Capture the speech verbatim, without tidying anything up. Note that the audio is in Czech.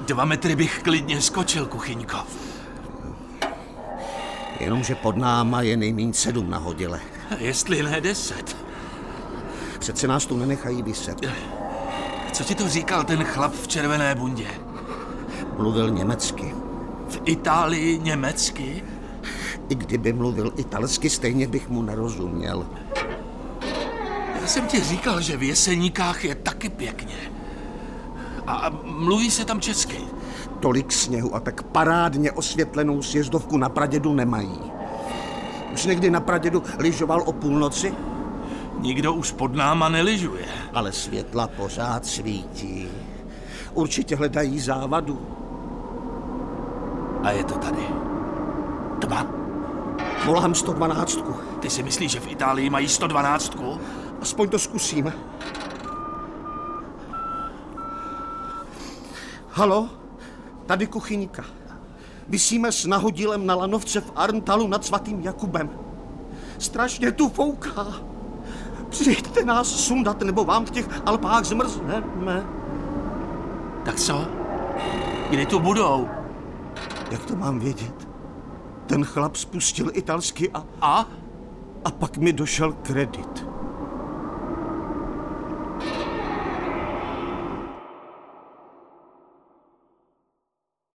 Dva metry bych klidně skočil, kuchyňko. Jenomže pod náma je nejméně sedm nahodile. Jestli ne deset. Přece nás tu nenechají vyset. Co ti to říkal ten chlap v červené bundě? Mluvil německy. V Itálii německy? I kdyby mluvil italsky, stejně bych mu nerozuměl. Já jsem ti říkal, že v Jeseníkách je taky pěkně. A mluví se tam česky. Tolik sněhu a tak parádně osvětlenou sjezdovku na Pradědu nemají. Už někdy na Pradědu lyžoval o půlnoci? Nikdo už pod náma nelyžuje. Ale světla pořád svítí. Určitě hledají závadu. A je to tady. Tma. Volám sto dvanáct. Ty si myslíš, že v Itálii mají sto dvanáct? Aspoň to zkusíme. Halo? Tady kuchyňka. Visíme s nahodilem na lanovce v Arntalu nad svatým Jakubem. Strašně tu fouká. Přijďte nás sundat, nebo vám v těch Alpách zmrzneme. Tak co? Kdy tu budou? Jak to mám vědět? Ten chlap spustil italsky a... A? A pak mi došel kredit.